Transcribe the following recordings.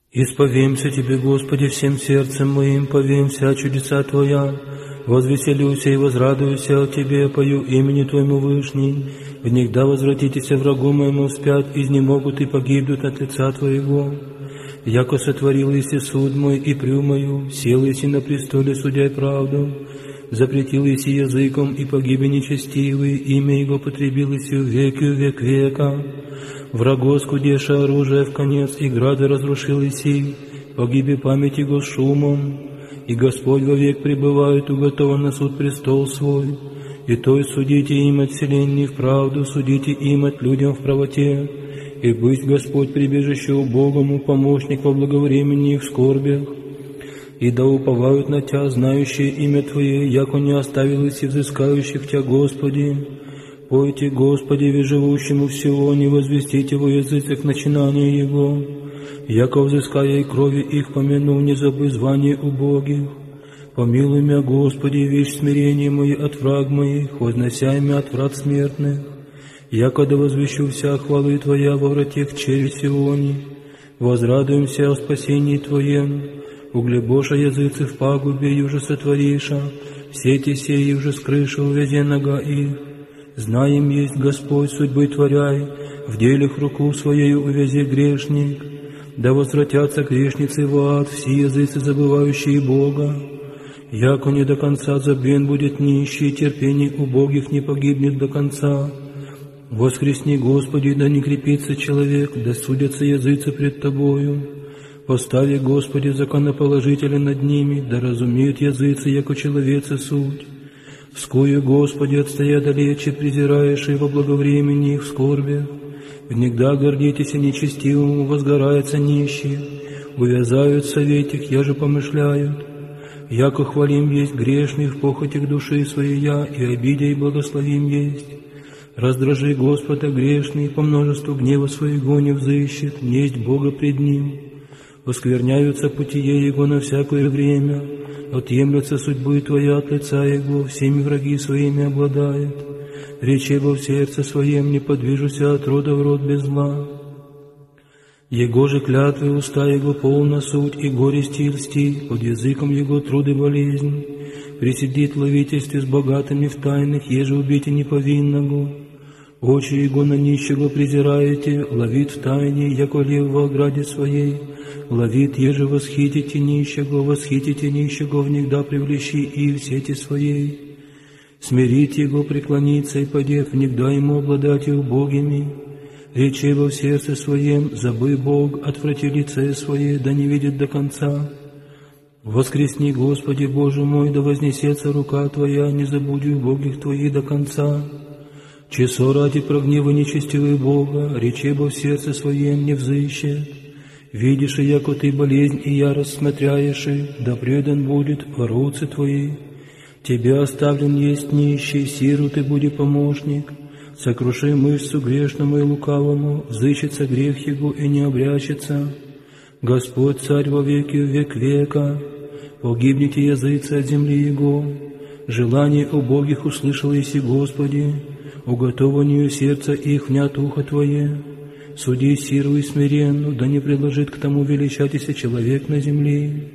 Исповемся Тебе, Господи, всем сердцем моим, повемся о чудеса Твоя. Возвеселюся и возрадуюся о Тебе, пою имени Твоему Вышний. Внегда возвратитесь врагу моему вспять, изнемогут и погибнут от лица Твоего. Яко сотворил еси суд мой и приумою, сел еси на престоле, судя правду. Запретил еси языком и погибли нечестивые, имя Его потребил еси в век века. Врагу скудеша оружие в конец, и грады разрушил еси, погиби память Его шумом. И Господь вовек пребывает, уготован на суд престол свой. И то и судите им от вселенной в правду, судите им от людям в правоте. И быть Господь прибежище убогому, помощник во благовремении в скорбях. И да уповают на Тя, знающие имя Твое, яко не оставил и взыскающих Тя, Господи. Пойте, Господи, живущему в Сионе, возвестите во языцах начинания Его. Яко взыская и крови их помяну, не забыв звание убогих. Помилуй меня, Господи, вещь смирение мое от враг моих, вознося имя от врат смертных. Яко да возвещу вся хвалы Твоя во врате в чере Сионе. Возрадуемся о спасении Твоем. Углебоша языцы в пагубе, и уже сотвориша, сети сеи уже скрыша, увязе нога их. Знаем есть Господь судьбы творяй, в делях руку своею увязе грешник. Да возвратятся грешницы в ад, все языцы, забывающие Бога. Яко не до конца забвен будет нищий, терпение убогих не погибнет до конца. Воскресни, Господи, да не крепится человек, да судятся языцы пред Тобою. Постави, Господи, законоположителя над ними, да разумеют языцы, яко человецы суть. Вскую, Господи, отстоя далече, презираешь и во благовремени их в скорбях. Внегда гордитесь нечестивому, возгорается нищие, увязают советик, я же помышляют. Яко хвалим есть грешных в похотях души своей я, и обидя и благословим есть. Раздражи Господа грешный, по множеству гнева своего не взыщет, несть Бога пред Ним. Воскверняются путие Его на всякое время, отъемлются судьбы Твоя от лица Его, всеми враги своими обладает. Речи во в сердце своем, не подвижуся от рода в род без зла. Его же клятвы уста Его полна суть, и горести и льсти, под языком Его труд и болезнь. Присидит в ловительстве с богатыми в тайных, еже убейте неповинного. Очи Его на нищего презираете, ловит в тайне, яко лев во ограде своей. Ловит, еже восхитите нищего внегда привлечи и в сети своей. Смирите Его, преклониться и подев, внегда Ему обладать и убогими. Речи во в сердце своем, забы Бог, отврати лице свое, да не видит до конца. Воскресни, Господи, Боже мой, да вознесется рука Твоя, не забудь убогих Твоих до конца. Часо ради прогнева нечестивый Бога, речи во в сердце своем не взыщет. Видишь, яко Ты болезнь и ярость смотряешь, да предан будет в руце Твои. Тебе оставлен есть нищий, сиру Ты буди помощник. Сокруши мышцу грешному и лукавому, взыщется грех Его и не обрячется. Господь Царь во веки век века, погибнете языцы от земли Его. Желание убогих услышал еси, Господи, уготованию сердца их внят ухо Твое. Суди сиру и смиренну, да не предложит к тому величатися человек на земле.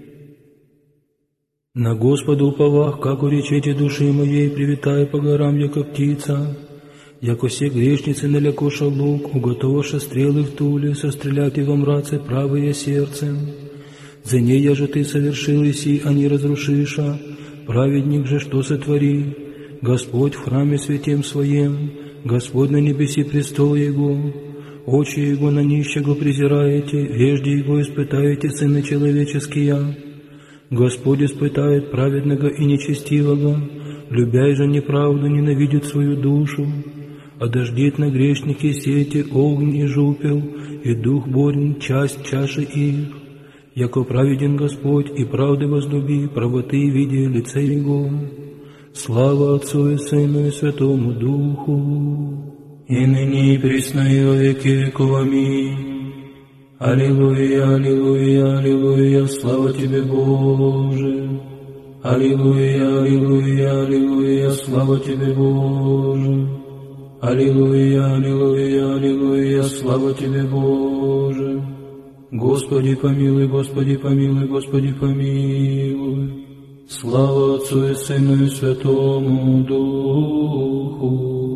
На Господа уповах, как уречете души моей, привитая по горам, яко птица. Яко все грешницы налякоша лук, уготоваша стрелы в туле, сострелять и во мраце правое сердцем. За ней я же Ты совершил еси, а не разрушиша, праведник же что сотвори. Господь в храме святем Своем, Господь на небеси престол Его. Очи Его на нищего презираете, вежде Его испытаете, сыны человеческие. Господь испытает праведного и нечестивого, любя же неправду, ненавидит свою душу. Одождет на грешники сети огонь и жупел, и дух борен часть чаши их. Яко праведен Господь, и правды возлюби, правоты видя лице Его. Слава Отцу и Сыну и Святому Духу, и ныне и присно и во веки веков. Аминь. Аллилуйя, аллилуйя, аллилуйя, слава Тебе, Боже. Аллилуйя, аллилуйя, аллилуйя, слава Тебе, Боже. Аллилуйя, аллилуйя, аллилуйя, слава Тебе, Боже. Господи помилуй, Господи помилуй, Господи помилуй. Слава Отцу и Сыну и Святому Духу.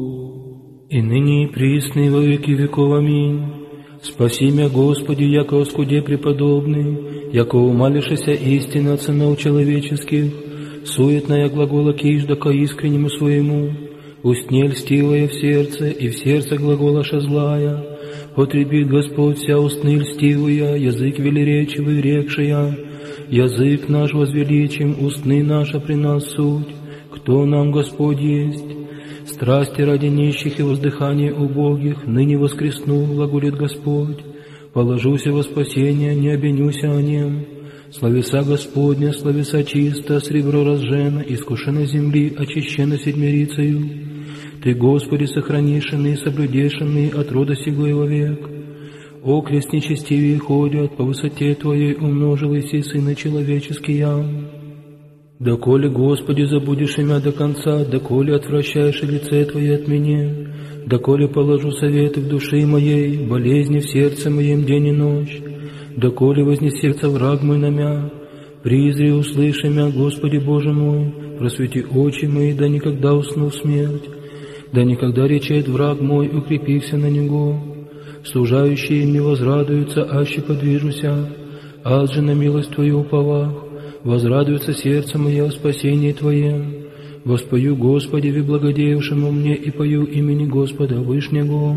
И ныне и присно и во веки веков. Аминь. Спаси мя, Господи, яко оскуде преподобный, яко умалишься истина от сынов человеческих, суетная глагола кижда ко искреннему своему, устне льстивая в сердце, и в сердце глаголаша злая, потребит Господь вся устны льстивая, язык велеречивый рекшая, язык наш возвеличим, устны наша при нас суть, кто нам Господь есть. Страсти ради нищих и воздыхания убогих, ныне воскресну, глаголит Господь. Положуся во спасение, не обвинюся о нем. Словеса Господня, словеса чисто, сребро разжено, искушено земли, очищено седмирицею. Ты, Господи, сохранишенный, соблюдешенный от рода сего и вовек. Окрест нечестивее ходят, по высоте Твоей умножились и сыны человеческие. Доколе, Господи, забудешь имя до конца, доколе отвращаешь лице Твое от меня, доколе положу советы в душе моей, болезни в сердце моем день и ночь, доколе вознесется враг мой на мя, призри, услыши мя, Господи Боже мой, просвети очи мои, да никогда усну в смерть, да никогда речет враг мой, укрепися на него, служающие мне возрадуются, аще подвижуся, аз же на милость Твою уповах. Возрадуется сердце мое о спасении Твоем. Воспою Господи, благодеявшему мне, и пою имени Господа Вышнего.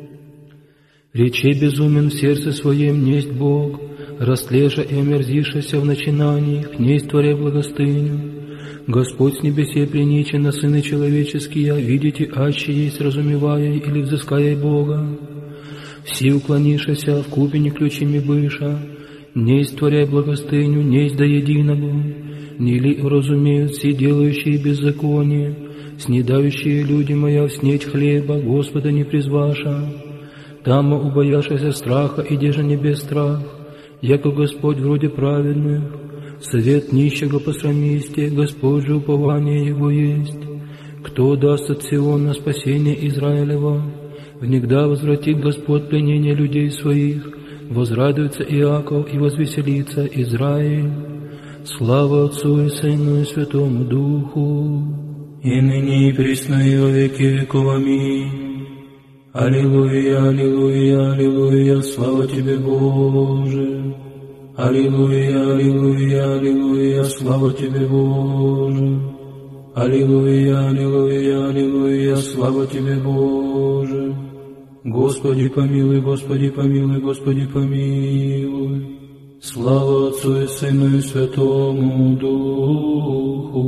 Рече безумен в сердце своем несть Бог, растлеша и омерзившися в начинаниях, несть творя благостыню. Господь с небесе приничен на сыны человеческие, видите, аще есть разумевая или взыская Бога. Все уклонишася, вкупе не ключими быша, несть творяй благостыню, несть до единого, не ли разумеют все делающие беззаконие, снедающие люди моя в снеть хлеба, Господа не призваша, там убояшася страха, и деже не без страх, яко Господь вроде праведных, совет нищего посрамисте, Господь же упование Его есть, кто даст от Сиона спасение Израилева, внегда возвратит Господь пленение людей своих, возрадуется Иаков и возвеселится Израиль. Слава Отцу и Сыну и Святому Духу, и ныне и присно и во веки веков. Аминь. Аллилуйя, аллилуйя, аллилуйя, слава Тебе, Боже. Аллилуйя, аллилуйя, аллилуйя, слава Тебе, Боже. Аллилуйя, аллилуйя, аллилуйя, слава Тебе, Боже. Господи помилуй, Господи помилуй, Господи помилуй. Слава Отцу и Сыну и Святому Духу,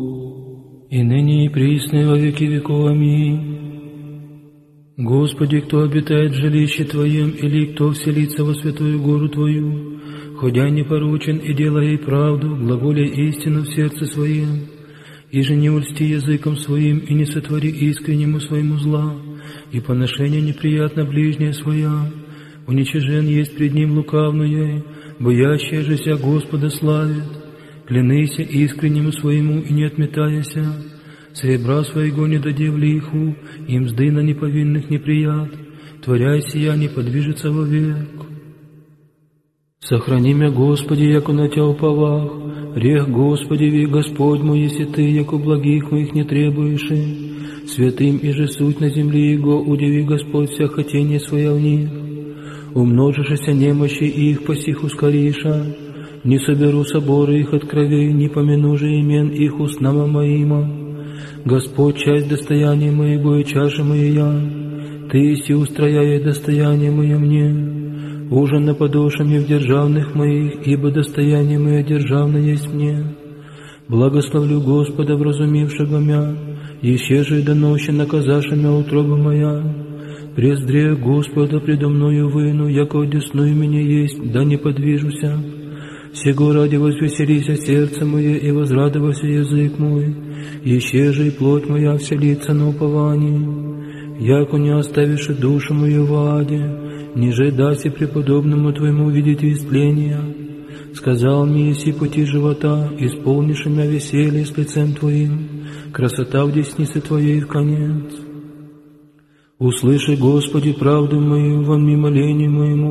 и ныне и присно и во веки веков. Аминь. Господи, кто обитает в жилище Твоем, или кто вселится во святую гору Твою, ходя непорочен и делая правду, глаголя истину в сердце своем, и же не ульсти языком своим, и не сотвори искреннему своему зла, и поношение неприятно ближнее своя, уничижен есть пред ним лукавное, боящее же ся Господа славит, клянися искреннему своему и не отметаяся, серебра своего не даде в лиху, и мзды на неповинных неприят, творяй сия не подвижется вовек. Сохрани мя, Господи, яко на Тя уповах, рех, Господи, ви Господь мой, если Ты, яко благих моих не требуешь, святым и же суть на земле Его, удиви Господь вся хотение своя в них, умножишься немощи их по сих ускориша, не соберу соборы их от кровей, не помяну же имен их устнама моима. Господь, часть достояния моего и чаша моя, Ты иси устрояй достояние мое мне. Ужин на подошами в державных моих, ибо достояние мое державное есть мне. Благословлю Господа, вразумившего мя, еще же и донощен наказаша мя утроба моя. Прездрее Господа предо мною выну, яко одесную меня есть, да не подвижуся. Сего ради возвеселися сердце мое и возрадовался язык мой, еще же и плоть моя вселится на уповании. Яко не оставишь душу мою в аде, ниже даси преподобному Твоему видеть истления. Сказал мне, еси пути живота, исполнишь меня веселье с лицем Твоим, красота в деснице Твоей в конец. Услыши, Господи, правду мою во мне молению моему,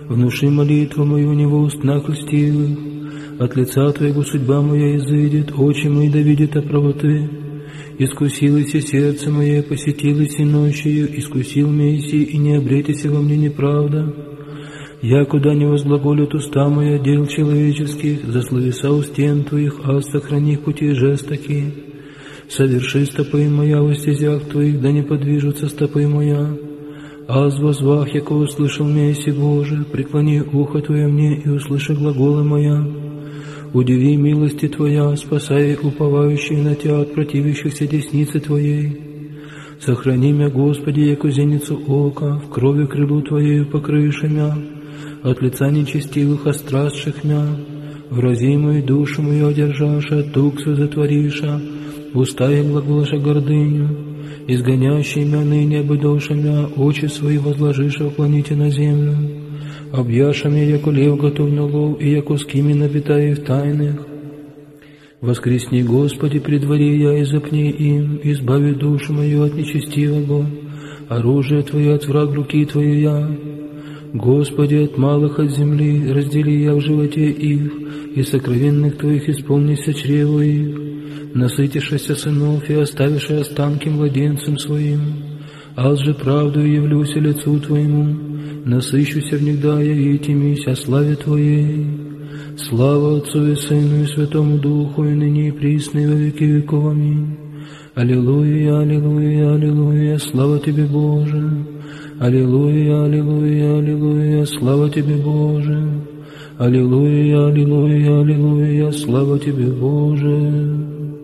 Внуши молитву мою не в устнах льстивых, от лица Твоего судьба моя изыдет, очи мои да видят оправоты. Искусилось и сердце мое, посетилось и ночью, искусил Мессии, и не обретися во мне неправда. Я куда не возглаголют уста моя дел человеческих, за словеса у стен Твоих, а сохрани пути жестокие. Соверши стопы моя во стезях Твоих, да не подвижутся стопы моя. Аз возвах, яко услышал Месси Боже, преклони ухо Твое мне и услыши глаголы моя. Удиви милости Твоя, спасай уповающих на Тебя от противящихся десницы Твоей. Сохрани мя, Господи, яко зеницу ока, в крови крылу Твоею покрыши мя, от лица нечестивых острастших мя, врази мою душу мою одержаша, туксу затвориша, уста и глаголаша гордыню, изгонящий мя ныне обидоша мя, очи свои возложиша, уклоните на землю. Объяша меня, яко лев готов на лов, и яко скими набитаю в тайных. Воскресни, Господи, при дворе я, и запни им, избави душу мою от нечестивого, оружие Твое от враг руки Твоей я. Господи, от малых от земли раздели я в животе их, и сокровенных Твоих исполнися чрево их. Насытишься сынов и оставишь останки младенцам своим, аз же правду явлюся лицу Твоему, насыщуся внегда я и тимись о славе Твоей. Слава Отцу и Сыну и Святому Духу, и ныне и присно и во веки веков. Аминь. Аллилуйя, аллилуйя, аллилуйя, слава Тебе, Боже. Аллилуйя, аллилуйя, аллилуйя, слава Тебе, Боже. Аллилуйя, аллилуйя, аллилуйя, слава Тебе, Боже.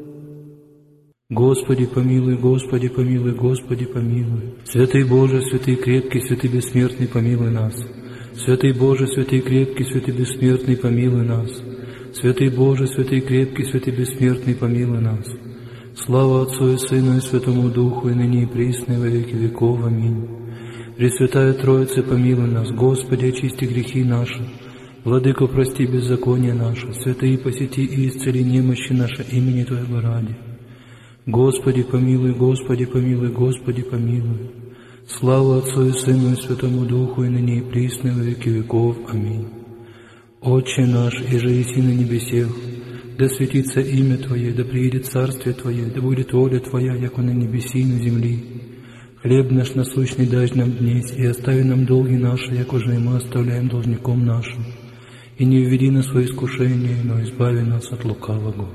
Господи помилуй, Господи помилуй, Господи помилуй. Святый Боже, святый крепкий, святый бессмертный, помилуй нас. Святый Боже, святый крепкий, святый бессмертный, помилуй нас. Святый Боже, святый крепкий, святый бессмертный, помилуй нас. Слава Отцу и Сыну и Святому Духу, и ныне и присно, и во веки веков. Аминь. Пресвятая Троица, помилуй нас. Господи, очисти грехи наши. Владыко, прости беззаконие наше. Святые, посети и исцели немощи наши имени Твоего ради. Господи помилуй, Господи помилуй, Господи помилуй. Слава Отцу и Сыну и Святому Духу, и ныне и присно, и во веки веков. Аминь. Отче наш, иже еси на небесех, да светится имя Твое, да приидет царствие Твое, да будет воля Твоя, яко на небеси и на земли. Хлеб наш насущный дай нам днесь, и остави нам долги наши, яко же и мы оставляем должником нашим. И не введи нас во искушение, но избави нас от лукавого.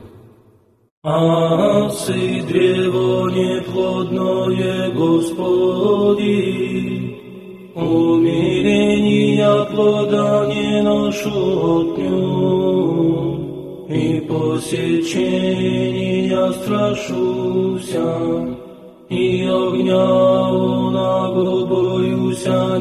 Аси древо неплодное, Господи, умиления плода не ношу отнюдь, и посечения страшуся, и огня унаго боюся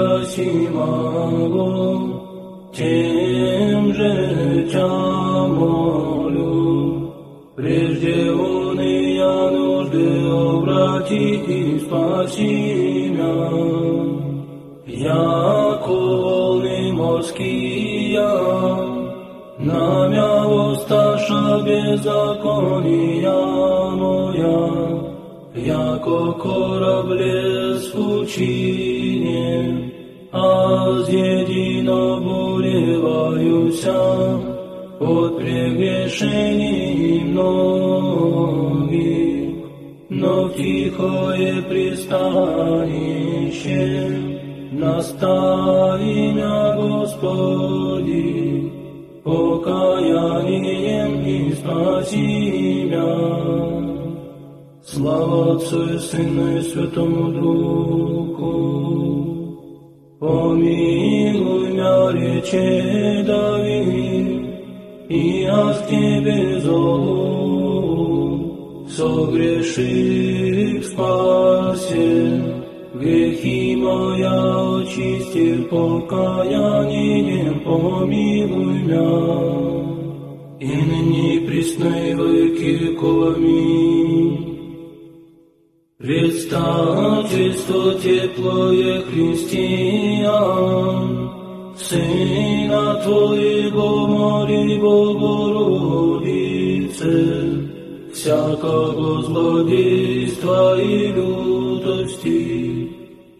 негасимого, тем же Тя молю. Прежде уния нужды обратить и спаси мя, яко волны морские, намя усташа беззакония моя, яко корабле с пучине, аз единоболеваюся от прегрешений многих, но в тихое пристанище настави мя, Господи, покаянием и спаси мя. Слава Отцу и Сыну и Святому Духу. Помилуй мя, рече Давид, и аз к Тебе зову, согрешив спаси, грехи моя очистив, покаянием помилуй мя, и ныне присно и во веки веков. Аминь. Предстательство теплое христиан, Сына Твоего, моли, Богородице, всякого злодейства и лютости,